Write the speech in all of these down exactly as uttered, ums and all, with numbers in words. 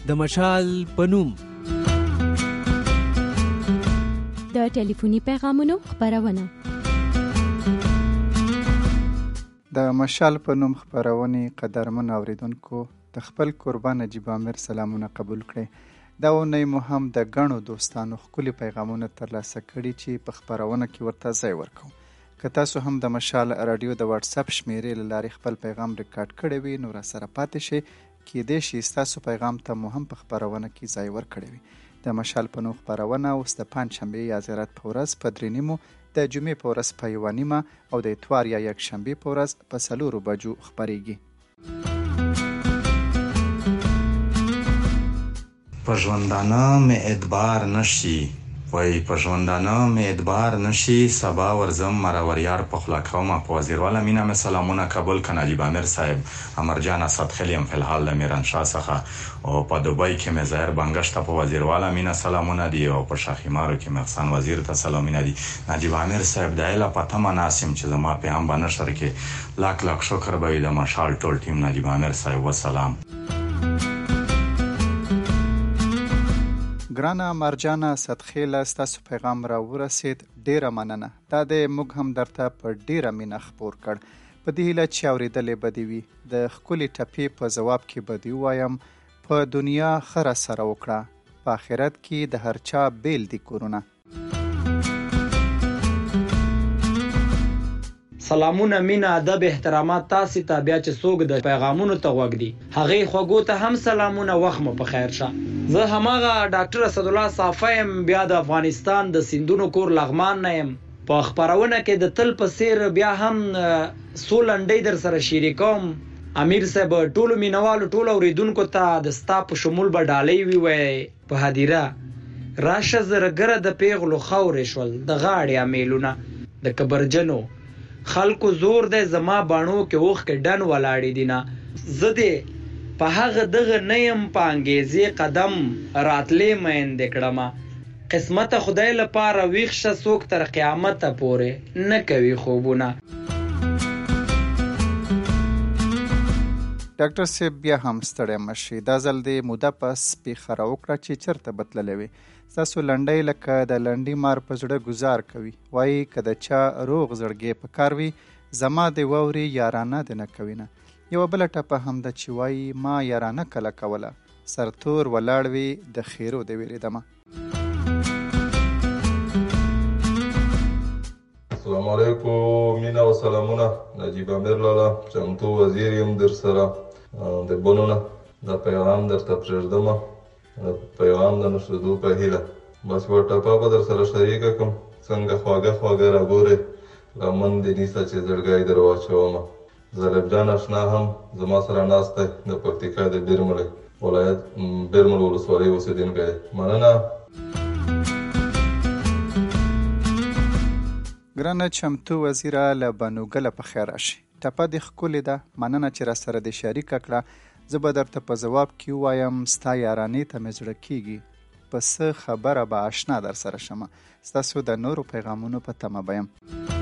د مشال په نوم. د ټلیفوني پیغامونو خپرونه د مشال په نوم خپرونې قدرمن اوریدونکو د خپل قربان نجیب عامر سلامونه قبول کړئ. دا اونۍ مو هم د ګڼو دوستانو ښکلي پیغامونه ترلاسه کړي چې په خپرونه کې ورته ځای ورکوو. که تاسو هم د مشال راډیو د واتساپ شمیرې له لارې خپل پیغام ریکارډ کړی وي نو راسره پاتې شئ، کیدای شي ستاسو پیغام ته مو هم په خپرونه کې ځای ورکړی وي. د مشال په نوم خپرونه اوس د پنجشنبې یا زیارت په ورځ په درې نیمو، د جمعې په ورځ په یوه نیمه او د اتوار یا یکشنبې په ورځ په څلورو بجو خپریږي. په ژوندانه مې اعتبار نشي، وای په ژوندانه مې اعتبار نشي، سبا ورځم مرور یار په خوله کومه. په وزیرواله مینه مې سلامونه قبول کړه نجیب عامر صاحب. امرجان اسدخیل یم فی الحال د میرانشاه څخه، او په دوبۍ کې مې ظاهر بنګشته په وزیرواله مینه سلامونه دي، او په شاخیمارو کې مې احسان وزیر ته سلامونه دي. نجیب عامر صاحب د ایله په تمه ناسم چې زما په هم به نشر کې لاک لاک شکر به وي د مشال ټول ټیم. نجیب عامر صاحب وسلام. ګرانه مرجانه صدخیله، ستاسو پیغام را ورسید، ډیره مننه. دا د موږ هم درته په ډیره مینه خپور کړ. په دې هیله چې اورېدلې به دې وي. د ښکلې ټپې په ځواب کې به دې ووایم په دنیا ښه راسره وکړه، په آخرت کې د هر چا بیل دي کورونه. سلامونه، مینه، ادب، احترامات تاسو ته. بیا چې څوک د پیغامونو ته غوږ دی هغې خوږو ته هم سلامونه. وخت مو په خیر شه. زه هماغه ډاکټر اسدالله صافی یم، بیا د افغانستان د سیندونو کور لغمان نه یم. په خپرونه کې د تل په څیر بیا هم څو لنډۍ در سره شریکوم. امیر صاحب ټولو مینوالو ټولو اوریدونکو ته د ستا په شمول به ډالۍ ووایي په هدیره. راشه زرګره د پیغلو خاورې شول، د غاړې امیلونه د کبرجنو خلکو زور دی زما باڼو کې اوښکې ډن ولاړې دي نه. زه دې په هغه دغه نه یم په انګیزې قدم راتلې میندې کړمه. قسمته خدای لپاره ویښ شه، څوک تر قیامته پورې نه کوي خوبونه. ډاکټر صاحب بیا هم ستړی مشي. دا ځل دې موده پس پیښره وکړه چې چېرته به تللی وې. ستاسو لنډۍ لکه د لنډي مار په زړه ګزار کوي. وایي که د چا روغ زړګی په کار وي، زما د واوري یارانه دې نه کوي نه. یوه بله ټپه هم ده چې وایي ما یارانه کله کوله، سرتور ولاړ وي د خیرو دې ویرېدمه. السلام علیکم، مینه و سلامونه. نجیب عامر لاله چمتو وزیر یم در سره د بنونه. دا پیغام درته پرېږدمه، پیغام د نشریدو په هیله. بس یوه ټپه به در سره شریکه کړم، څنګه خواږه خواږه راګورې لمن دې نیسه چې زړګی در واچومه. زلیب جان اشنا هم زما سره ناست دی، د پکتیکا د بیرمل ولایت بیرمل ولسوالۍ اوسېدونکی دی. مننه. ګرانه چمتو وزیره، له بنوګله په خیر راشي. ټپه دې ښکلې ده، مننه چې راسره دې شریکه کړه. زه به درته په ځواب کې ووایم ستا یارانې ته مې زړه کېږي، په څه خبره به اشنا در سره شمه. ستاسو د نورو پیغامونو په تمه به یم.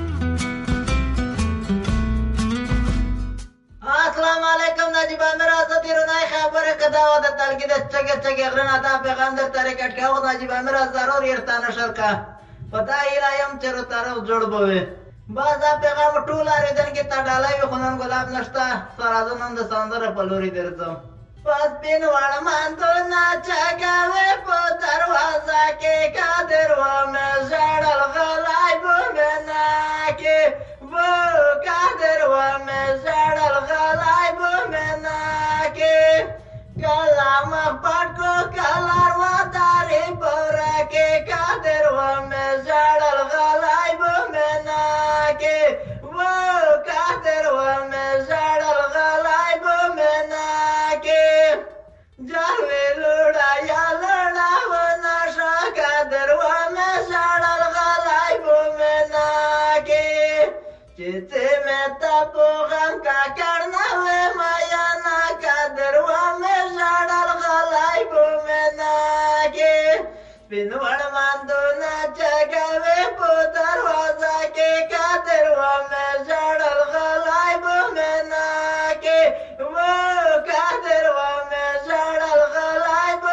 السلام علیکم نجیب عامر، زه تېرونی خبره که دا وه د تلګي د چګې چګې غرونه دا پیغام درته ریکارډ کوه. نجیب عامر ضرور یې ورته نشر کړه. په دا هیله یم چې روطرف جوړ به وي. بس دا پیغام ټول اورېدونکي ته ډالۍ وي، خو نن ګلاب نشته. سره زه نن د سندره په لورې درځم. په سپین وړمندونه چګوې په دروازه کې قادر ومې ژړل غلی به مې ناکې و قادر ومې ژړل غلی به مې ناکې کله مخ پټ کړو کله ودارې بوره کې قادر ومې ژړل غلی به مې ناکې و قادر ومې ژړل غلی به مې ناکې جاوې لوړه یا لوړه ونه شه قادر ومې ژړل غلی به مې ناکې چې څه مې ته په غم ککړ نه وې میانه قادر ومې ژړل غلی به مې ناکې سپین وړمندونه چګوې په دروازه کې قادر ومې ژړل غلی به مې ناکې و قادر ومې ژړل غلی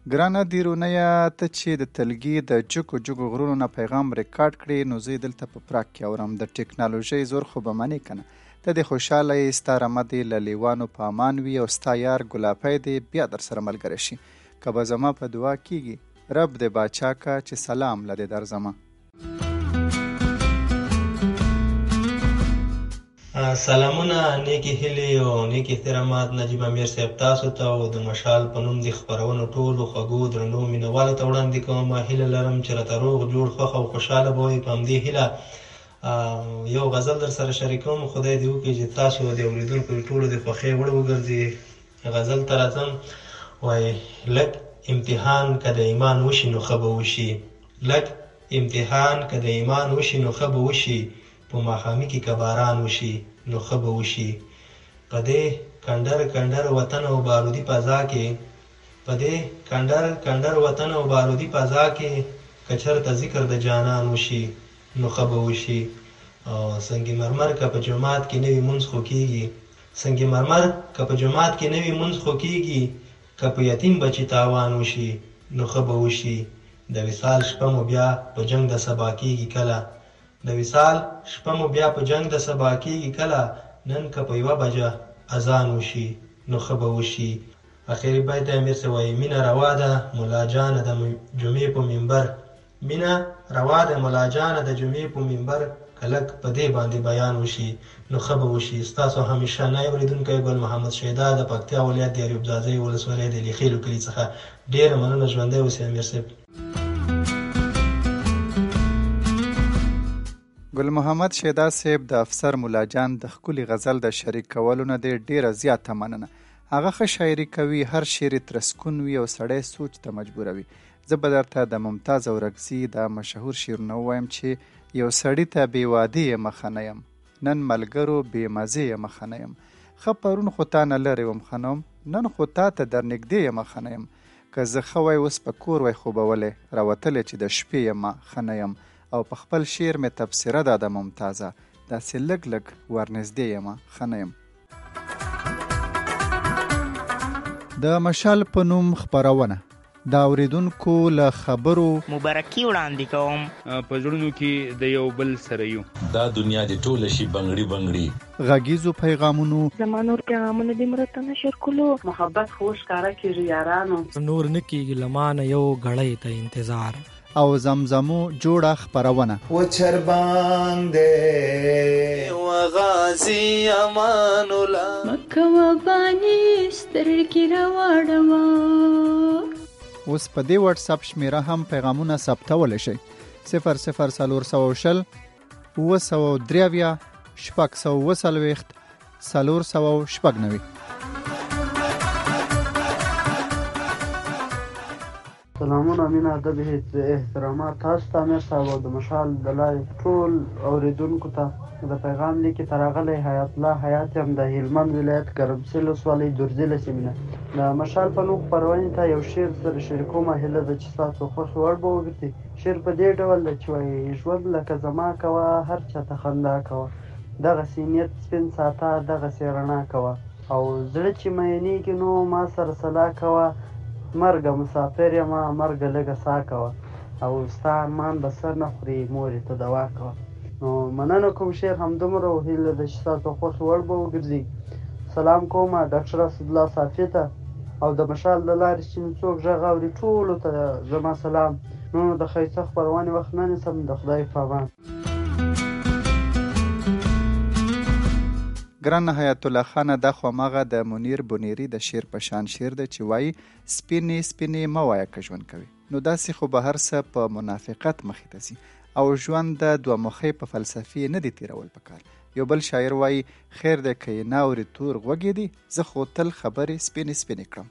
ګرانه دیرونیه ته چې د تلګي د جګو جګو غرونو نه پیغام ریکارډ کړي نو زه یې دلته په پراګ کې اورم. د ټیکنالوژۍ زور خو به منې که نه. ته دې خوشحاله یې، ستا رمه دې له لیوانو په امان وي او ستا یار ګلابی دې بیا در سره ملګری شي. که به زما په دعا کېږي رب دې باچا که چې سلام له دې درځمه. سلامونه، نیکی هیلې او نیک احترامات نجیب امیر صاحب تاسو ته او د مشال په نوم د خپرونو ټولو خوږو درنو مینوالو ته وړاندې کوم. هیله لرم چې راته روغ جوړ خوښ او خوشحاله به وئ. په همدې هیله یو غزل در سره شریکوم. خدای دې وکړي چې تاسو د اورېدونکو ټولو د خوښۍ وړ وګرځي. غزل ته راځم. وایي لږ امتحان که د ایمان وشي نو ښه به وشي، لږ امتحان که د ایمان وشي نو ښه به وشي، په ماښامي کې که باران وشي نو ښه به وشي. په دې کنډر کنډر وطن او بارودي فضا کې، په دې کنډر کنډر وطن او بارودي فضا کې که چېرته ذکر د جانان وشي نو ښه به وشي. او سنگ مرمر که په جومات کې نوي مونځ خو کېږي، سنگ مرمر که په جومات کې نوي مونځ خو کېږي، که په یتیم بچي تاوان وشي نو ښه به وشي. د وصال شپه مو بیا په جنګ د سبا کېږي کله، د وصال شپه مو بیا په جنګ د سبا کېږي کله، نن که په یوه بجه اذان وشي نو ښه به وشي. اخري بیت د امیر صاحب وایي مینه روا ده ملا جانه د جمعې په منبر، مینه روا ده ملا جانه د جمعې په منبر، که لږ په دې باندې بیان وشي نو ښه به وشي. ستاسو همیشنی اورېدونکی ګل محمد شیدا د پکتیا ولایت د اریوب ځاځی ولسوالۍ د لیخېلو کلي څخه. ډېره مننه، ژوندی اوسئ امیر صاحب. ګل محمد شیدا صاحب د افسر مولا جان د ښکلي غزل د شریک کولو نه دی ډېره زیاته مننه. هغه ښه شاعري کوي، هر شعر یې ترسکون وي او سړی سوچ ته مجبوروي. زه به درته د ممتاز اورکزي د مشهور شعرونه ووایم چې یو سړي ته بې وادي یې مخه نه یم، نن ملګرو بې مزې یې مخه نه یم، ښه پرون خو تا نه لرې وم ښه نوم، نن خو تا ته در نږدې یې مخه نه یم، که زه ښه وای اوس په کور وای خوبولی، راوتلی چې د شپې یمه ښه نه یم. او په خپل شعر مې تبصره ده د ممتازه، داسې لږ لږ ورنږدې یمه ښه نه یم. د مشال په نوم خپرونه د اورېدونکو له خبرو مبارکي وړاندې کوم. په زړونو کې د یو بل سره یو، دا دنیا دې ټوله شي بنګړي بنګړي. غږیزو پیغامونو زما نور پیغامونه دې مرته نشر کولو، محبت خو ښکاره کېږي یارانو، نور نه کېږي لمانه یو غړی ته انتظار. او زمزمو جوړه خپرونه و چربان دې و غازی امان الله مکه و بانی سترګې راوړوا. اوس په دې واتس اپ شمیره هم پیغامونه ثبتولی شئ. صفر صفر څلور سوه شل اوه سوه درې اویا شپږ سوه اوه څلوېښت څلور سوه شپږ نوي. سلامونه، مینه، ادب، احترامات تاسو ته امیر صاحب او د مشال د لارې ټول اورېدونکو ته. د پیغام لیکې ته راغلی حیات الله حیات یم د هلمند ولایت ګرمسیر ولسوالۍ دورزیله سیمې نه. د مشال په نوم خپرونې ته یو شعر سره شریکوم. هیله ده چې ستاسو خوښ وړ به وګرځي. شعر په دې ډول ده چې وایي ژوند لکه زما کوه، هر چا ته خندا کوه، دغسې نیت سپین ساته، دغسې رڼا کوه، او زړه چې مینېږي نو ما سره سلا کوه، مرګه مسافر یمه مرګه لږه سا کوه، او ستا ارمان به سر نه خوري مورې ته دوا کوه. نو مننه کوم شعر همدومره و. هیله ده چې ستاسو خوښ وړ به وګرځي. سلام کوم ډاکټر اسدالله صافي ته او د مشال د لارې چې څوک غږ اوري ټولو ته زما سلام. نو د ښایسته خپرونې وخت نه نیسم، د خدای په امان. ګران حیات الله خانه، دا خو هماغه د منیر بنیري د شعر په شان شعر دی چې وایي سپینې سپینې مه وایه که ژوند کوي. نو داسې خو به هر څه په منافقت مخې ته ځي او ژوند د دوه مخۍ په فلسفې نه دی تیرول پکار. یو بل شاعر وایي خیر دی که یې نه اوري تور غوږې دي، زه خو تل خبرې سپینې سپینې کړم.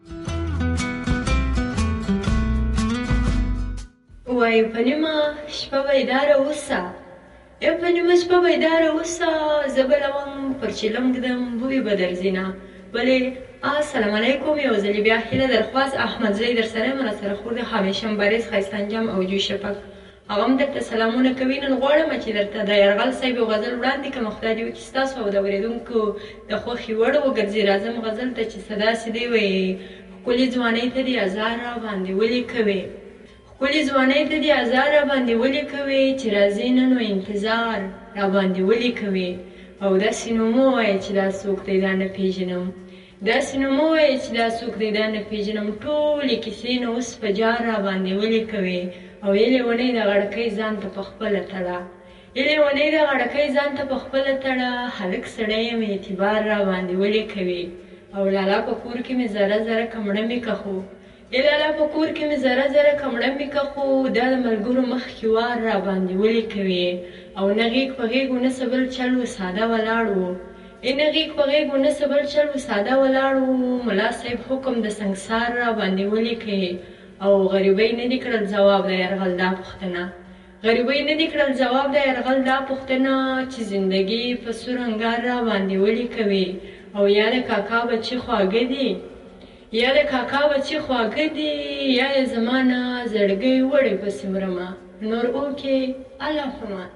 وایي په نیمه شپه بیداره اوسه، ای په نیمه شپه بیداره اوسه، زه به لوم پر چیلم ږدم بوی به درځینه. بلې السلام علیکم، یو ځلې بیا هیله درخواست احمدزی در سره یم، راسره خور د همیشم بریز ښایسته انجام او جوی شپږ. هغه هم درته سلامونه کوي. نن غواړم چې درته د یرغل صاحب یو غزل وړاندې کړم. خدای دې وکړي ستاسو او د اورېدونکو د خوښې وړ وګرځي. راځم غزل ته چې څه داسې دی وایي ښکلې ځوانۍ ته دې ازار را باندې ولې کوې ښکلې ځوانۍ ته دې ازار را باندې ولې کوې چې راځې نه نو انتظار را باندې ولې کوې او داسې نو مه وایه چې دا څوک دی دا نه پېژنم داسې نو مه وایه چې دا څوک دی دا نه پېژنم ټولې کیسې نو اوس په جار را باندې ولې کوې او یلې ونې د غړکۍ ځان ته په خپله تړه یلې ونې د غړکۍ ځان ته په خپله تړه هلک سړی یم اعتبار را باندې ولې کوې او لالا په کور کې مې ذره ذره کمړه مې کښو ای لالا په کور کې مې ذره ذره کمړه مې کښو دا د ملګرو مخکې وار را باندې ولې کوې او نه غېږ په غېږو نه څه بل چل و ساده ولاړ و ای نه غېږ په غېږو نه څه بل چل و ساده ولاړ و ملا صاحب حکم د سنګسار را باندې ولې کوې او غریبۍ نه دې کړل ځواب د یرغل دا پوښتنه غریبۍ نه دې کړل ځواب د یرغل دا پوښتنه چې زندګي په سور انګار را باندې ولې کوې او یا د کاکا بچي خواږه دي یا د کاکا بچي خواږه دي یا یې زما نه زړګۍ وړې پسې مرمه نور اوکې الله فرمان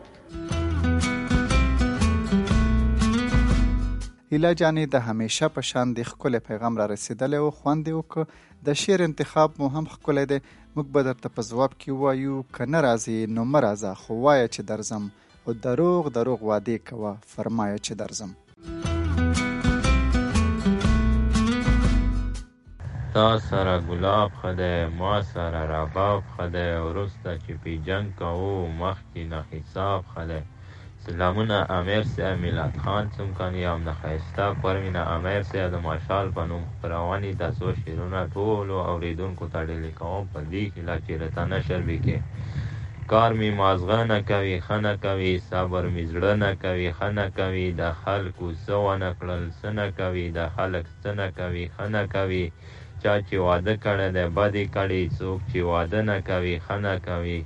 هیله جانې د همیشه په شان د ښکلی پیغام را رسېدلی و خوند یې وکړه د شعر انتخاب مو هم ښکلی دی موږ به درته په ځواب کې ووایو که نه راځې نو مه راځه خو وایه چې درځم او دروغ دروغ وعدې کوه فرمایه چې درځم تا سره ګلاب ښه دی ما سره رباب ښه دی وروسته چې پیجنګ کوو مخکې نه حساب ښه دی سلامونه امیر صاحب میلاد خان څومکان یم د ښایسته پروینه امیر صاحب د ماشال په نوم خپرونې دا څو شعرونه ټولو اورېدونکو ته ډېلې کوم په دې هیله چې راته نشر وکړي کار مې مازغه نه کوي ښه نه کوي صبر مې زړه نه کوي ښه نه کوي د خلکو څه ونه کړل څه نه کوي د خلک څه نه کوي ښه نه کوي چا چې واده کړی دی بد یې کړي څوک چې واده نه کوي ښه نه کوي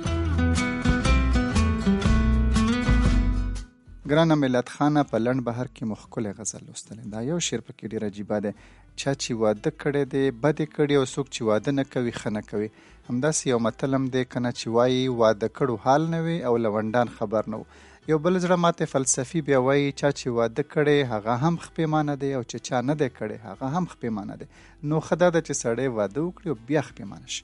ګرانه ملت خانه په لنډ بهر کې مو ښکلی غزل لوستلی دا یو شعر پکې ډېر عجیبه دی چا چې واده کړی دی بد یې کړي او څوک چې واده نه کوي ښه نه کوي همداسې یو متل هم دی که نه چې وایي واده کړو حال نه وي او لونډان خبر نه و یو بل زړه ماته فلسفي بیا وایي چا چې واده کړی هغه هم خپېمانه دی او چې چا نه دی کړی هغه هم خپېمانه دی نو ښه دا ده چې سړی واده وکړي او بیا خپېمانه شي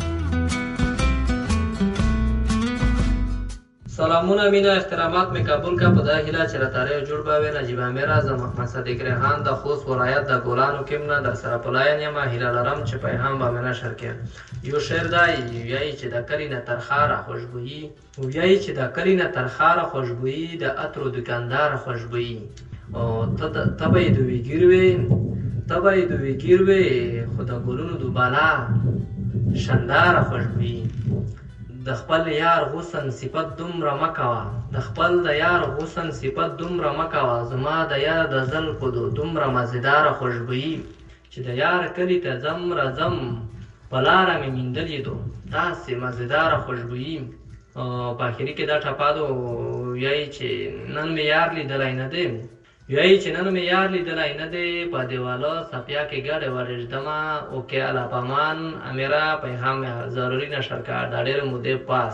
سلامونه مینا احترامات می قبول کا په دا هیله چې را تاریخ جوړ باوي نجیب امیر اعظم محمد صدیق ریحان د خوست ولایت د ګولانو کېمنه در سره پلاین یم هیله لرم چې پیغام به مې نشر کړي یو شعر دی وایي چې د کلی نه ترخاره خوشبويي وایي چې د کلی نه ترخاره خوشبويي د عطرو دکاندار خوشبويي او ته به یې دوی ګیروي ته به یې دوی ګیروي خو د ګلونو د بالا شاندار خوشبويي د خپل یار غسن صفت دومره مکوه د خپل د یار غسن صفت دومره مکوه زما د یار د زلفو دومره مزیداره خوشبويي چې د یار کلي ته ځم راځم په لاره مې میندلې دو داسې مزیداره خوشبويي په اخري کې دا ټپه ده وایي چې نن مې یار لیدلی نه دی وایي چې نن مې یار لیدلی نه دی په دیواله څپیا کې ګډې ورېږدمه اوکې الله پامان امیره پیغام ضروري نشر کړه دا ډېرې مودې پاس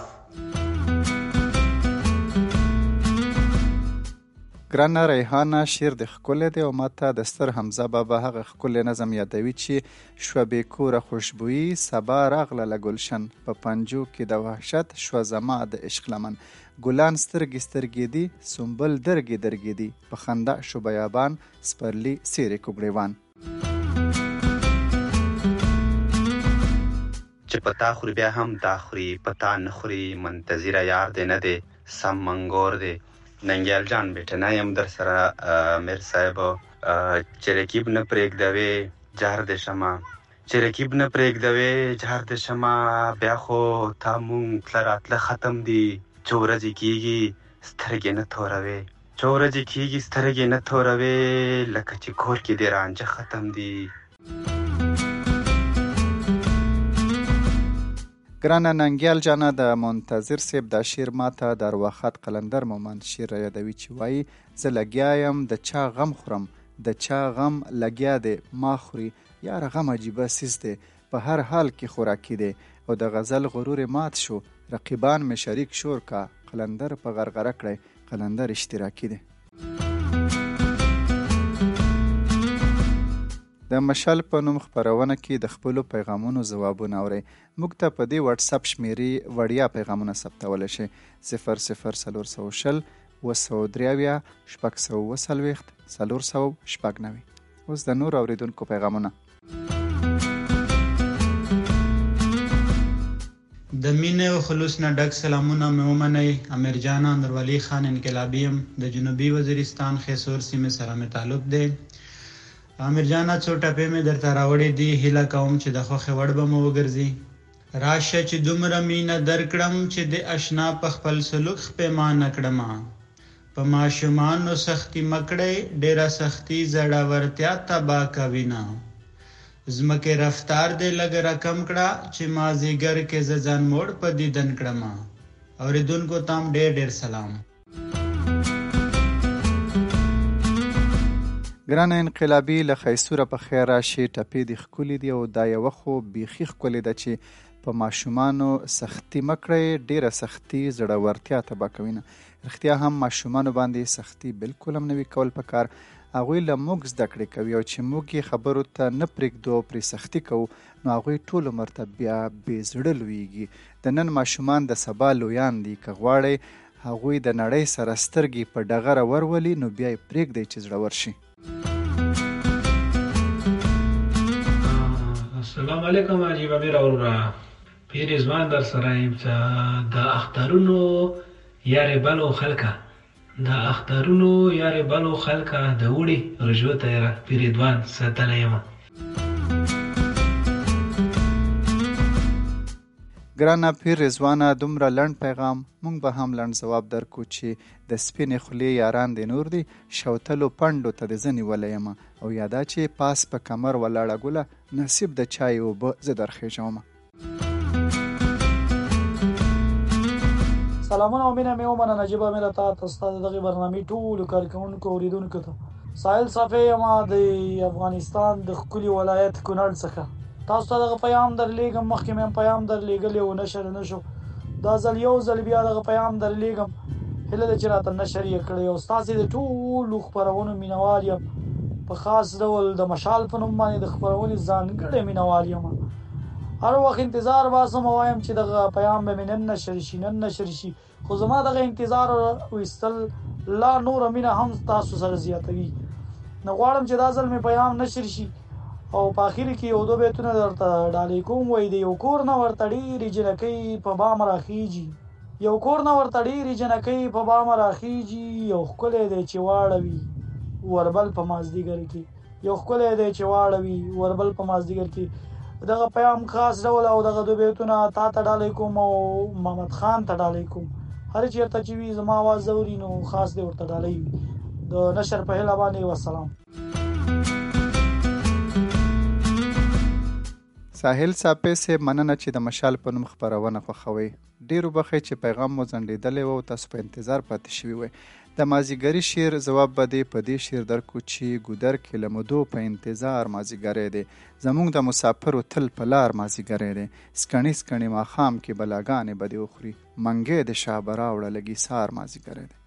ګرانه ریحانه شعر د ښکلی دی او ماته د ستر حمزه بابا هغه ښکلی نظم یادوي چې شوه بې کوره خوشبويي سبا راغله له ګلشن په پنجو کې د وحشت شوه زما د عشق لمن ګلان سترګې سترګې دي سنبل درګې درګې دي په خندا شو بیابان سپرلی څیرې کوګړیوان چې پتا خوري بیا هم دا خوري پتا نه خوري منتظره یار دی نه دی سم منګور دی ننګیال جان بیټه نه یم در سره امیر صاحب چې رکیب نه پرېږدوې جهر د شمه چې رکیب نه پرېږدوې جهر د شمه بیا خو تا مونږ تله راتله ختم دي چې ورځې کېږي سترګې نه توروې چې ورځې کېږي سترګې نه توروې لکه چې کور کې دې رانجه ختم دي ګرانه ننګیال جانه د منتظر صاحب دا شعر ماته د ارواښاد قلندر مومند شعر را یادوي چې وایي زه لګیا یم د چا غم خورم د چا غم لګیا دی ما خوري یاره غم عجیبه سیز دی په هر حال کې خوراکي دی او د غزل غرور مات شو رقیبان مې شریک شور کا قلندر په غرغره کړی قلندر اشتراکي دی د د مشال په نوم خپرونه کې د خپلو پیغامونو ځوابونه اورئ. موږ ته په دې واتس اپ شمیرې وړیا پیغامونه ثبتولی شئ. صفر صفر څلور سوه شل اوه سوه درې اویا شپږ سوه اوه څلوېښت څلور سوه شپږ نوي. اوس د نورو اورېدونکو پیغامونه. د مینې او خلوص نه ډک سلامونه مې ومنئ. امیر جان اندرولي خان انقلابي یم، د جنوبي وزیرستان خیسور سیمې سره مې تعلق دی. امیر جانه څو ټپې مې درته راوړې دي، هیله کوم چې د خوښې وړ به مو وګرځي. راشه چې دومره مینه درکړم چې د اشنا په خپل سلوک پیمانه کړم. په ماشومانو سختي مکړی، ډېره سختي زړورتیا تباه کوینه. زمکې رفتار دې لږ رقم کړه چې مازدیګر کې زه ځان موړ په دیدن کړم. اورېدونکو ته هم ډېر ډېر سلام. ګرانه انقلابي له خیسوره په خیر راشي. ټپې دې ښکلي دي او دا یوه خو بیخي ښکلې ده چې په ماشومانو سختي مه کړئ، ډېره سختي زړورتیا تباه کوینه. رښتیا هم ماشومانو باندې سختي بالکل هم نه وي کول پکار. هغوی له موږ زده کړې کوي او چې موږ یې خبرو ته نه پرېږدو او پرې سختي کوو نو هغوی ټول عمر ته بیا بې زړه لویږي. د نن ماشومان د سبا لویان دي. که غواړئ هغوی د نړۍ سره سترګې په ډغره ورولي نو بیا یې پرېږدئ چې زړور شي. السلام علیکم حاجی امیر اورورا. پیر رضوان در سره یم چې د اخترونو یارې بلو خلکه د اخترونو یارې بلو خلکه د وړي رجوته یې پیر رضوان ساتلی یم. ګرانه پیر رضوانه دومره لنډ پیغام مونږ به هم لنډ ځواب درکو چې د سپینې خولې یاران دې نور دي، شوتلو پنډو ته د زه نیولی یم. او یادا چې پاس په کمر ولاړه ګله نصیب د چای اوبه زه درخېژوم. سلامونه او مینه مې ومنه نجیب امیر ته ستا د دغې برنامې ټولو کارکوونکو اورېدونکو ته. ساحل صافی یم د افغانستان د ښکلي ولایت کونړ څخه. تاسو ته دغه پیام درلیږم، مخکې مې هم پیام درلیږلی و نشر نه شو. دا ځل یو ځل بیا دغه پیام درلیږم، هیله ده چې راته نشر یې کړی او ستاسې د ټولو خپرونو مینهوال یم. په خاص ډول د مشال په نوم باندې د خپرونې ځانګړی مینهوال یم. هر وخت انتظار باسم او وایم چې دغه پیام به مې نن نشر شي نن نشر شي، خو زما دغه انتظار ویستل لا نوره مینه هم تاسو سره زیاتوي. نه غواړم چې دا ځل مې پیام نشر شي او په اخر کې یو دو بیتونه درته ډالۍ کوم. وایي د یو کور نه ورته ډېرې جنکۍ په بام راخیږي، یو کور نه ورته ډېرې جنکۍ په بام راخیږي. یو ښکلی دی چې واړوي وربل په مازدیګر کې، یو ښکلی دی چې واړوي وربل په مازدیګر کې. دغه پیام خاص ډول او دغه دو بیتونه تا ته ډالۍ کوم او محمد خان ته ډالۍ کوم. هر چېرته چې وي زما اواز اوري نو خاص دی ورته ډالۍ وي. د نشر په هیله باندې وسلام. ساحل صافی صاحب مننه چې د مشال په نوم خپرونه خوښوئ. ډېر وبخئ چې پیغام مو ځنډېدلی و او تاسو په انتظار پاتې شوي وئ. د مازدیګري شعر ځواب به دې په دې شعر درکو چې ګودر کې له مودو په انتظار مازدیګری دی، زموږ د مسافرو تل په لار مازدیګری دی. سکڼي سکڼي ماښام کې بلاګانې به دې وخوري، منګی د شاه به راوړه لږې سار مازدیګری دی.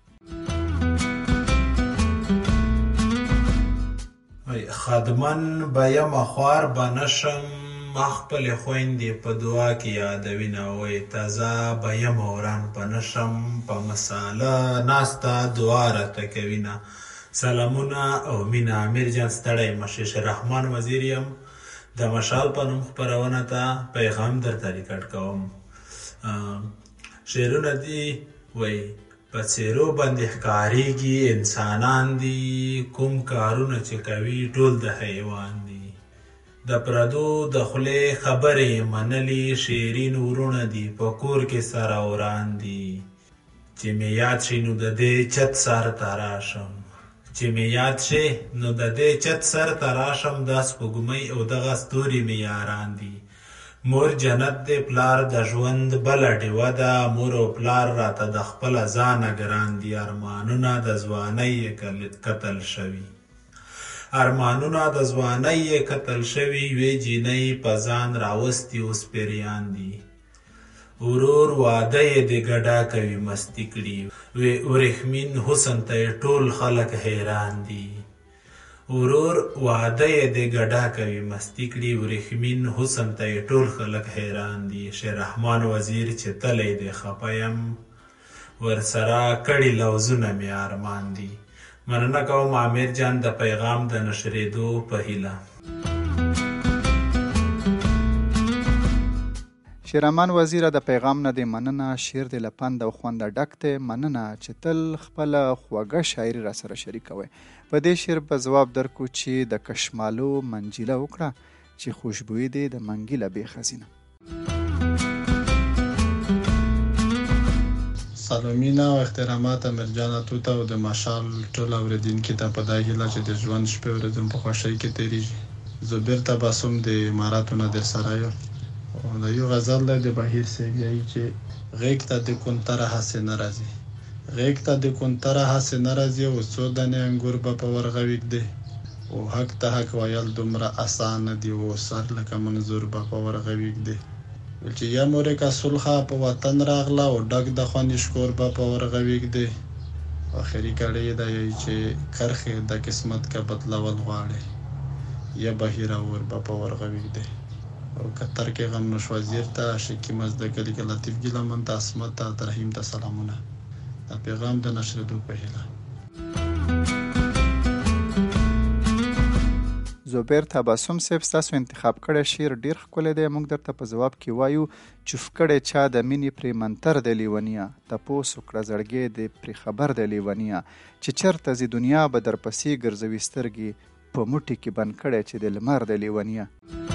خادمن به یم خوار به نشم، ما خپلې خویندې په دعا کې یادوینه. وایي تازه به یم وران په نشم، په مساله ناسته دعا راته کوینه. سلامونه او مینه. امیر جان ستړی مه شې. رحمان وزیر یم، د مشال په نوم خپرونه ته پیغام درته ریکارډ کوم. شعرونه دي وایي په څېرو باندې ښکارېږي انسانان دي، کوم کارونه چې کوي ټول د حیوان دي. د پردو د خولې خبرې منلي شیرین ورونه دي، په کور کې سره وران دي. چې مې یاد شي نو د دې چت سر ته راشم، چې مې یاد شي نو د دې چت سر ته راشم. دا سپوږمۍ او دغه ستوري مې یاران دي. مور جنت دی پلار د ژوند بله ډیوه ده، مور او پلار راته د خپله ځانه ګران دي. ارمانونه د ځوانۍ یې قتل شوي، ارمانونه د ځوانۍ یې قتل شوي. یوې جینۍ په ځان راوستي اوس پیریان دي. ورور واده یې د ګډا کوي مستی کړي، وریښمین حسن ته یې ټول خلک حیران دي. ورور واده یې د ګډا کوي مستی کړي ورېښمین حسن ته یې ټول خلک حیران دي شیررحمان وزیر چې تلی دی خفه یم ورسره کړي لوظونه مې ارمان دي مننه کوم عامر جان د پیغام د نشرېدو په هیله شیررحمان وزیره د پیغام نه دې مننه شعر دې له پند او خونده ډک دی مننه چې تل خپله خوږه شاعري را سره شریکوئ په دې شعر به ځواب درکو چې د کشمالو منجیله وکړه چې خوشبویي دې د منګي له بې خزینه سلامونه او احترامات امرجان توته او د مشال ټول اوریدونکو ته په دای هیله چې د ژوند شپې ورځې په خوښۍ کې تیریږي زبیر تبسم د اماراتو نه در سره یو او د یو غزل د بهیر سیګی چې غیږ ته د کونتره هسې نه راځي غیږ ته د کونتره هسې نه راځي او څو دانې انګور به په ورغه ویږدي او حق ته حق ویل دومره اسانه دي او سر لکه منظور به په ورغه ویږدي چې یا مورې کا صلحه په وطن راغله او ډک د خوند شکور به په ورغه ویږدي اخري کړي دا چې کرخه د قسمت کا بدلول غواړي یا بهیر اور به په ورغه ویږدي او کتر کې غم نوش وزیر ته شکی مزدګلی کې لطیف ګلمن ته اسمت ته رحیم ته سلامونه دا پیغام د نشریدو په هیله زبیر تبسم صاحب ستاسو انتخاب کړی شعر ډیر ښکلی دی موږ درته په ځواب کې وایو چوف کړی چا د مینې پرې منتر د لیونیه تپوس وکړه زړګی دې پرې خبر د لیونیه چې چرته ځي دنیا به درپسې ګرځوي سترګې په موټي کې بند کړی چې د لمر د لیونیه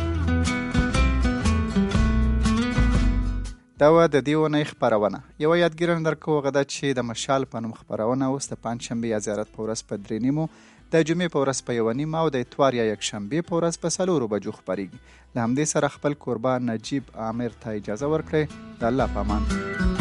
دا وه د دې اونۍ خپرونه یوه یادګیرنه درکوو هغه ده چې د مشال په نوم خپرونه اوس د پنجشنبې یا زیارت په ورځ په درې نیمو د جمعې په ورځ په یوه نیمه او د اتوار یا یکشنبې په ورځ په څلورو بجو خپرېږي له همدې سره خپل کوربه نجیب عامر ته اجازه ورکړئ د الله په امان